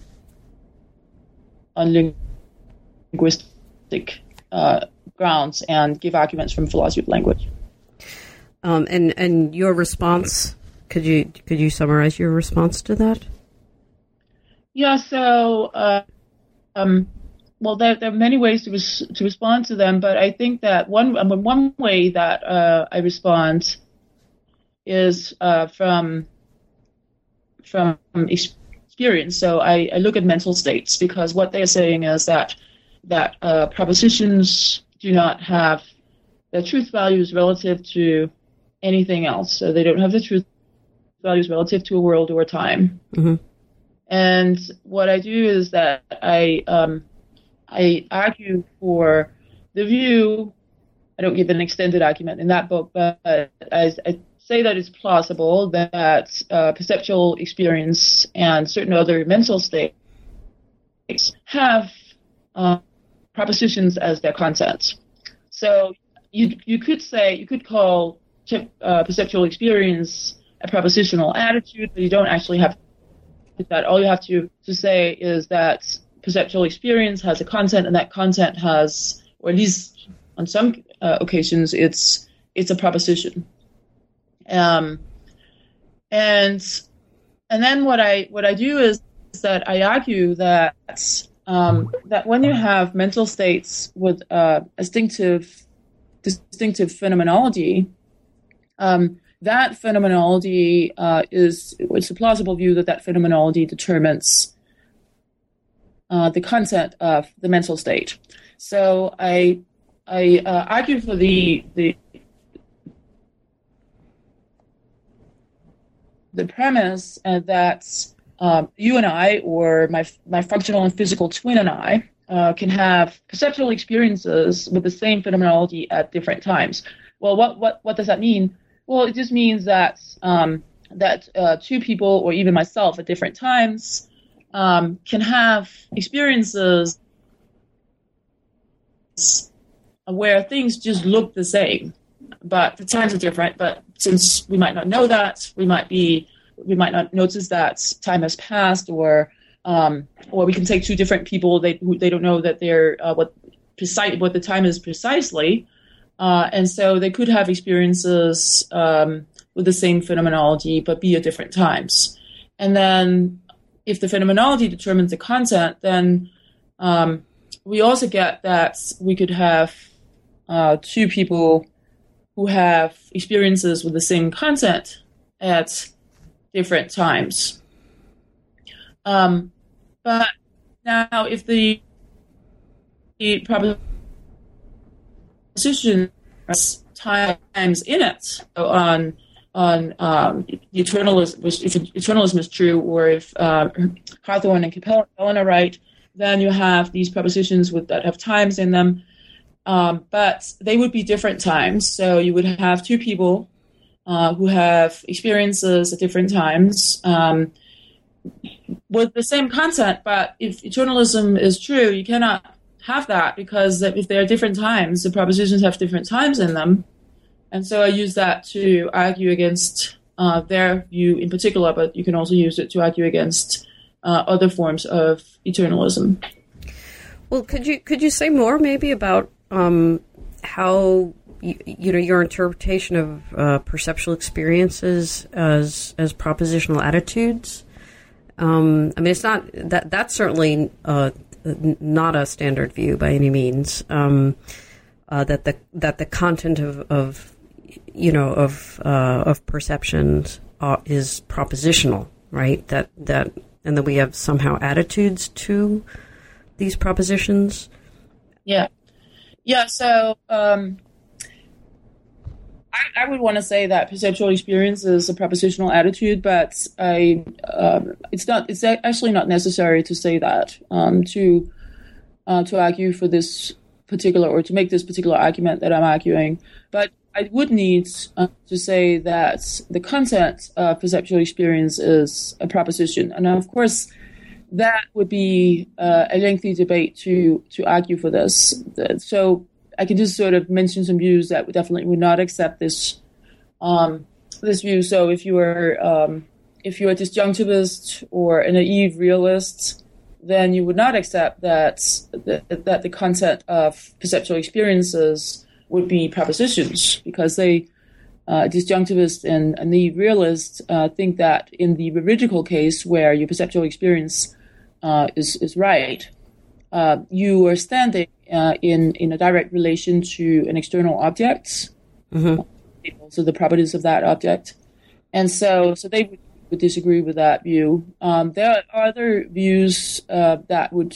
on linguistic Uh, grounds and give arguments from philosophy of language.
Um, and, and your response could you could you summarize your response to that?
Yeah. So, uh, um, well, there, there are many ways to res- to respond to them, but I think that one I mean, one way that uh, I respond is uh, from from experience. So I, I look at mental states, because what they're saying is that that uh, propositions do not have their truth values relative to anything else. So they don't have the truth values relative to a world or a time.
Mm-hmm.
And what I do is that I um, I argue for the view. I don't give an extended argument in that book, but I, I say that it's plausible that uh, perceptual experience and certain other mental states have uh, propositions as their content. So you you could say, you could call uh, perceptual experience a propositional attitude, but you don't actually have that. All you have to, to say is that perceptual experience has a content, and that content has, or at least on some uh, occasions, it's it's a proposition. Um, and and then what I what I do is, is that I argue that um, that when you have mental states with uh, distinctive distinctive phenomenology, um, that phenomenology uh, is it's a plausible view that that phenomenology determines uh, the content of the mental state. So I I uh, argue for the the the premise uh, that um, you and I, or my my functional and physical twin and I, uh, can have perceptual experiences with the same phenomenology at different times. Well, what what what does that mean? Well, it just means that um, that uh, two people, or even myself, at different times, um, can have experiences where things just look the same, but the times are different. But since we might not know that, we might be we might not notice that time has passed, or um, or we can take two different people. They who, they don't know that they're uh, what precise what the time is precisely. Uh, and so they could have experiences um, with the same phenomenology, but be at different times. And then if the phenomenology determines the content, then um, we also get that we could have uh, two people who have experiences with the same content at different times. Um, but now if the, the proposition times in it, so on on um, eternalism, if eternalism is true, or if uh, Hawthorne and Capella are right, then you have these propositions with that have times in them, um, but they would be different times. So you would have two people uh, who have experiences at different times um, with the same content. But if eternalism is true, you cannot have that, because if there are different times, the propositions have different times in them. And so I use that to argue against uh, their view in particular, but you can also use it to argue against uh, other forms of eternalism.
Well, could you could you say more maybe about um, how you, you know your interpretation of uh, perceptual experiences as as propositional attitudes? Um, I mean, it's not that that's certainly uh, not a standard view by any means. Um, uh, that the that the content of, of you know of uh, of perceptions uh, is propositional, right? That that and that we have somehow attitudes to these propositions.
Yeah, yeah. So um, I, I would want to say that perceptual experience is a propositional attitude, but I um, it's not. It's actually not necessary to say that um, to uh, to argue for this particular, or to make this particular argument that I'm arguing. But I would need uh, to say that the content of perceptual experience is a proposition, and of course, that would be uh, a lengthy debate to to argue for this. So I can just sort of mention some views that would definitely would not accept this um, this view. So if you are um, if you're a disjunctivist or a naive realist, then you would not accept that that, that the content of perceptual experiences would be propositions, because they uh, disjunctivists and, and the realists uh, think that in the veridical case where your perceptual experience uh, is, is right, uh, you are standing uh, in, in a direct relation to an external object, mm-hmm. also the properties of that object. And so, so they would, would disagree with that view. Um, there are other views uh, that would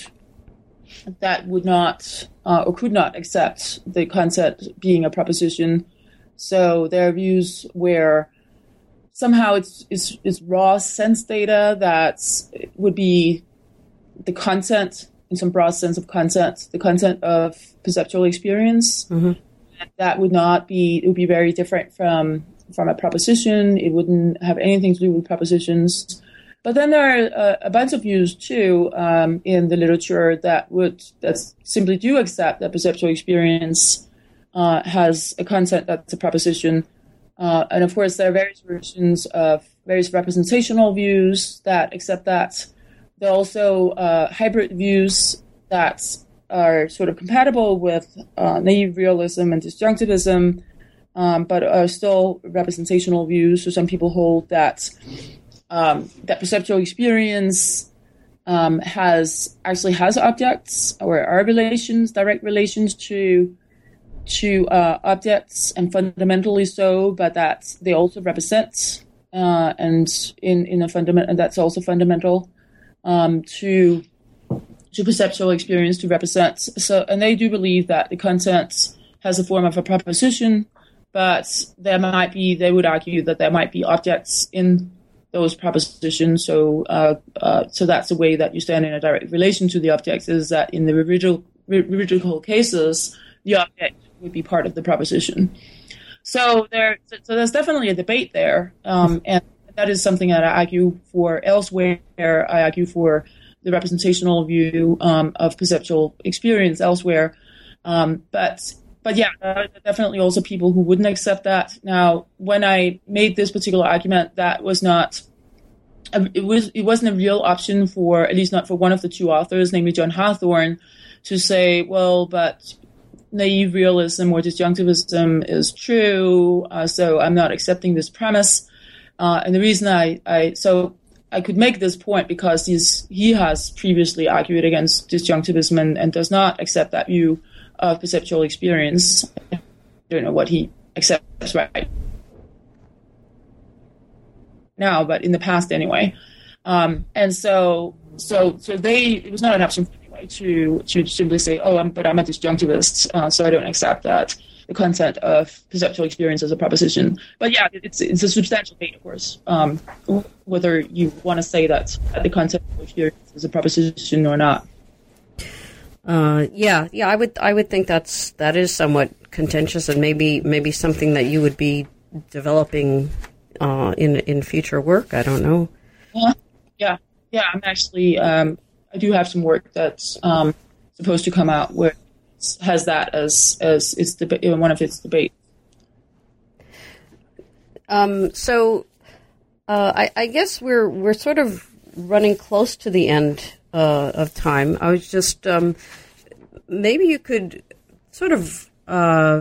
that would not uh, or could not accept the concept being a proposition. So there are views where somehow it's, it's, it's raw sense data that would be the content, in some broad sense of content, the content of perceptual experience. Mm-hmm. That would not be, it would be very different from, from a proposition. It wouldn't have anything to do with propositions. But then there are a, a bunch of views too um, in the literature that would that simply do accept that perceptual experience uh, has a content that's a proposition, uh, and of course there are various versions of various representational views that accept that. There are also uh, hybrid views that are sort of compatible with uh, naive realism and disjunctivism, um, but are still representational views. So some people hold that. Um, that perceptual experience um, has actually has objects or are relations, direct relations to to uh, objects, and fundamentally so, but that they also represent, uh, and in in a fundament, and that's also fundamental um, to to perceptual experience to represent. So, and they do believe that the content has a form of a proposition, but there might be, they would argue that there might be objects in those propositions. So, uh, uh, so that's the way that you stand in a direct relation to the objects, is that in the veridical, veridical cases, the object would be part of the proposition. So there, so there's definitely a debate there, um, and that is something that I argue for elsewhere. I argue for the representational view um, of perceptual experience elsewhere, um, but. But yeah, there are definitely also people who wouldn't accept that. Now, when I made this particular argument, that was not, it was it wasn't a real option for, at least not for one of the two authors, namely John Hawthorne, to say, well, but naive realism or disjunctivism is true, uh, so I'm not accepting this premise. Uh, and the reason I, I, so I could make this point because he's, he has previously argued against disjunctivism and, and does not accept that view of perceptual experience. I don't know what he accepts right now, but in the past anyway. Um, and so, so, so they, it was not an option anyway to, to simply say, oh, I'm, but I'm a disjunctivist, uh, so I don't accept that the content of perceptual experience as a proposition. But yeah, it's, it's a substantial debate, of course, um, whether you want to say that the content of experience is a proposition or not.
Uh, yeah, yeah, I would, I would think that's that is somewhat contentious, and maybe, maybe something that you would be developing uh, in in future work. I don't know.
Uh, yeah, yeah, I'm actually, um, I do have some work that's um, supposed to come out where it has that as as its deba- one of its debates.
Um, so, uh, I, I guess we're we're sort of running close to the end Uh, of time. I was just, um, maybe you could sort of uh,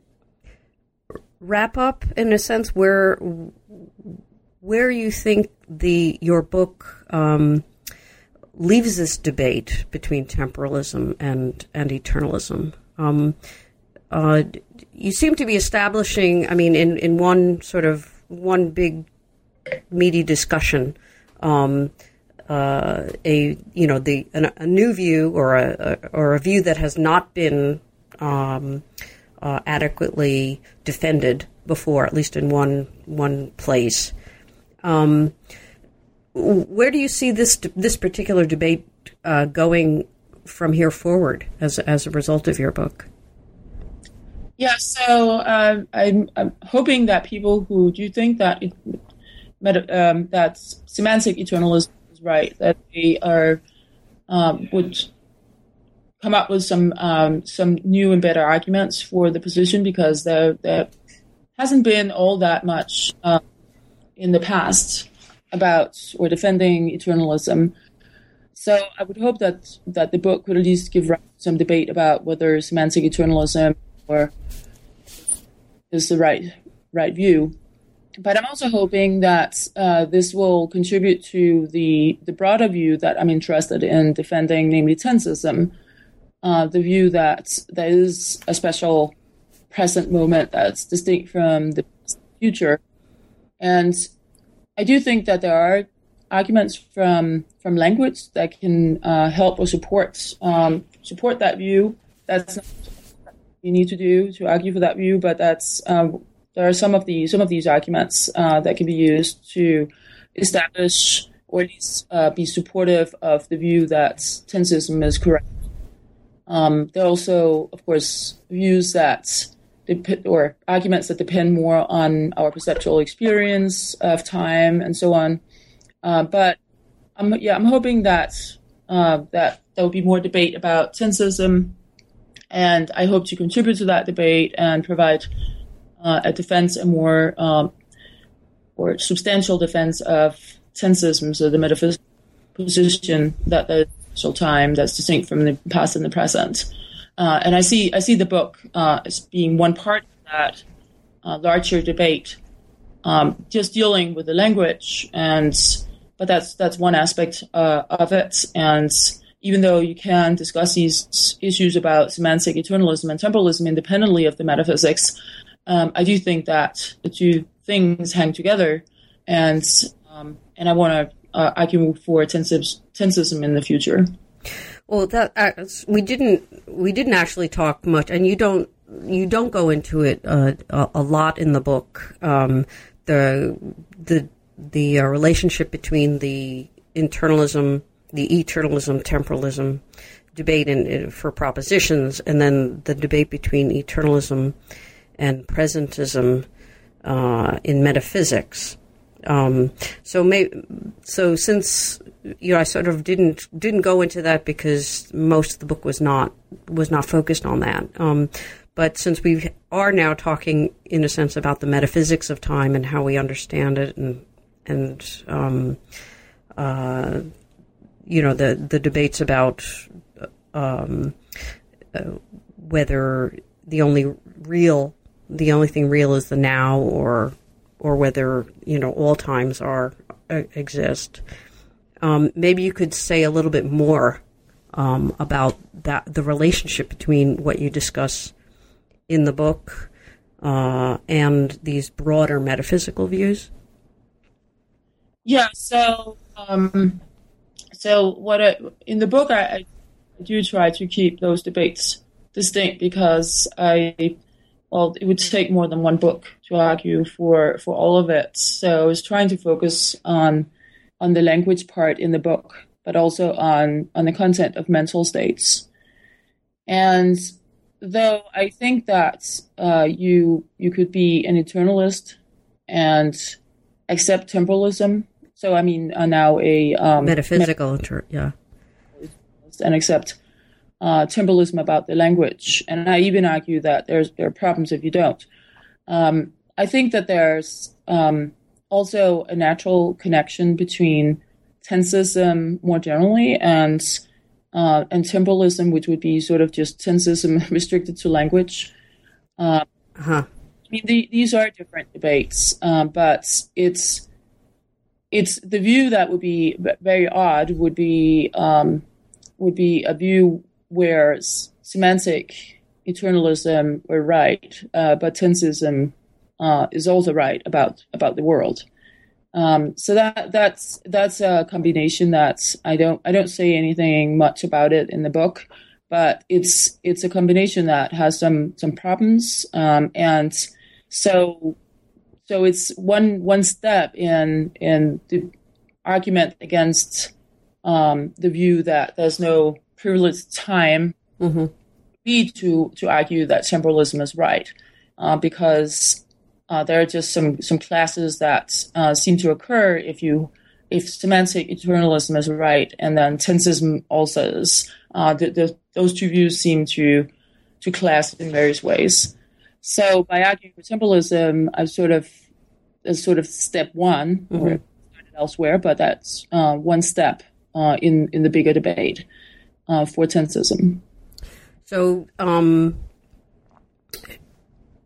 wrap up, in a sense, where where you think the your book um, leaves this debate between temporalism and and eternalism. Um, uh, you seem to be establishing, I mean, in, in one sort of one big meaty discussion. Um, Uh, a you know the an, a new view or a, a or a view that has not been um, uh, adequately defended before, at least in one one place. Um, where do you see this this particular debate uh, going from here forward as as a result of your book?
Yeah, so uh, I'm, I'm hoping that people who do think that it, um, that semantic eternalism right, that they are um, would come up with some um, some new and better arguments for the position, because there there hasn't been all that much uh, in the past about or defending eternalism. So I would hope that that the book would at least give rise to some debate about whether semantic eternalism or is the right right view. But I'm also hoping that uh, this will contribute to the, the broader view that I'm interested in defending, namely tensism, uh, the view that there is a special present moment that's distinct from the future. And I do think that there are arguments from from language that can uh, help or support um, support that view. That's not what you need to do to argue for that view, but that's um, there are some of the some of these arguments uh, that can be used to establish or at least uh, be supportive of the view that tensism is correct. Um, there are also, of course, views that dep- or arguments that depend more on our perceptual experience of time and so on. Uh, but I'm yeah I'm hoping that uh, that there will be more debate about tensism, and I hope to contribute to that debate and provide uh, a defense, a more um, or substantial defense of tensism, so the metaphysical position that there's special time that's distinct from the past and the present. Uh, and I see I see the book uh, as being one part of that uh, larger debate, um, just dealing with the language and. But that's that's one aspect uh, of it. And even though you can discuss these issues about semantic eternalism and temporalism independently of the metaphysics, um, I do think that the two things hang together. And um, and I want to uh, argue for tensism, tensism in the future.
Well, that uh, we didn't we didn't actually talk much, and you don't you don't go into it uh, a, a lot in the book. Um, the the the uh, relationship between the internalism, the eternalism, temporalism debate in, in, for propositions, and then the debate between eternalism and presentism uh, in metaphysics. Um, so, may, so since you know, I sort of didn't didn't go into that because most of the book was not was not focused on that. Um, but since we are now talking, in a sense, about the metaphysics of time and how we understand it, and and um, uh, you know the the debates about um, uh, whether the only real the only thing real is the now, or or whether you know all times are uh, exist. Um, maybe you could say a little bit more um, about that, the relationship between what you discuss in the book uh, and these broader metaphysical views.
Yeah, so um, so what I, in the book I, I do try to keep those debates distinct because I, well, it would take more than one book to argue for, for all of it. So I was trying to focus on on the language part in the book, but also on on the content of mental states. And though I think that uh, you you could be an eternalist and accept temporalism. So I mean, uh, now a um,
metaphysical, met- yeah,
and accept uh, temporalism about the language. And I even argue that there's there are problems if you don't. Um, I think that there's um, also a natural connection between tensism more generally and uh, and temporalism, which would be sort of just tensism restricted to language. Uh,
uh-huh.
I mean, the, these are different debates, um, but it's it's the view that would be very odd would be um, would be a view where semantic eternalism were right, uh, but tensism uh, is also right about about the world. Um, so that that's that's a combination that I don't I don't say anything much about it in the book, but it's it's a combination that has some some problems, um, and so so it's one one step in in the argument against um, the view that there's no privileged time.
Mm-hmm.
Need to to argue that temporalism is right, uh, because uh, there are just some some classes that uh, seem to occur if you if semantic eternalism is right, and then tensism also is. Uh, the, the, those two views seem to to clash in various ways. So by arguing for temporalism, I've sort of as sort of step one, mm-hmm. or started elsewhere, but that's uh, one step uh, in in the bigger debate uh, for tensism.
So, um,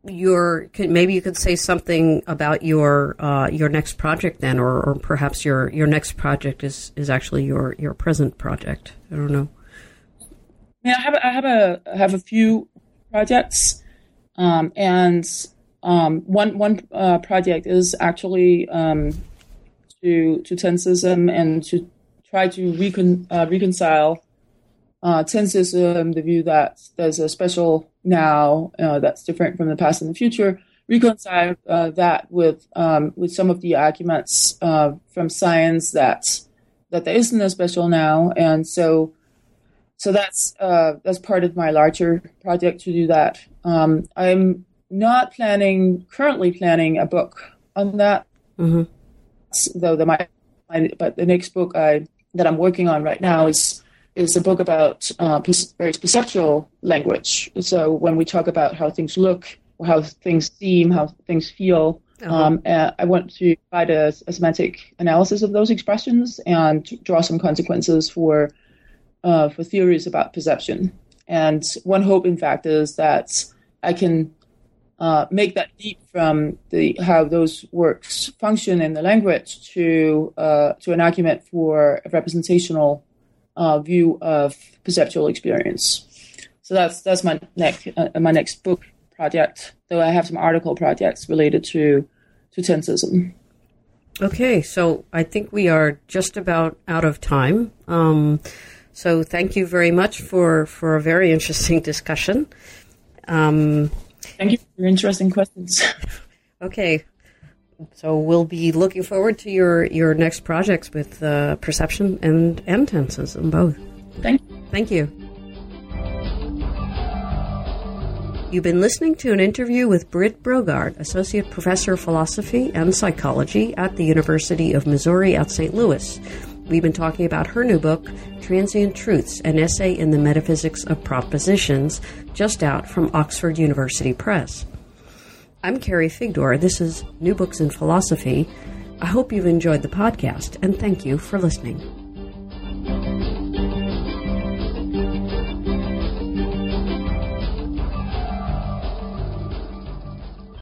your maybe you could say something about your uh, your next project then, or, or perhaps your, your next project is, is actually your, your present project. I don't know.
Yeah, I have I have a I have a few projects, um, and um, one one uh, project is actually um, to to tensism and to try to recon, uh, reconcile uh, tensism, the view that there's a special now uh, that's different from the past and the future. Reconcile uh, that with um, with some of the arguments uh, from science that that there isn't a special now, and so. So that's uh, that's part of my larger project to do that. Um, I'm not planning currently planning a book on that, mm-hmm. though the my but the next book I that I'm working on right now is is a book about uh, very perceptual language. So when we talk about how things look, or how things seem, how things feel, uh-huh. um, uh, I want to provide a, a semantic analysis of those expressions and draw some consequences for. Uh, for theories about perception. And one hope, in fact, is that I can uh, make that leap from the how those works function in the language to uh, to an argument for a representational uh, view of perceptual experience. So that's that's my next uh, my next book project. Though I have some article projects related to to tensism.
Okay, so I think we are just about out of time. Um, So thank you very much for, for a very interesting discussion. Um,
thank you for your interesting questions.
Okay. So we'll be looking forward to your, your next projects with uh, perception and, and tensism both.
Thank you.
Thank you. You've been listening to an interview with Britt Brogaard, Associate Professor of Philosophy and Psychology at the University of Missouri at Saint Louis. We've been talking about her new book, Transient Truths, an essay in the metaphysics of propositions, just out from Oxford University Press. I'm Carrie Figdor. This is New Books in Philosophy. I hope you've enjoyed the podcast, and thank you for listening.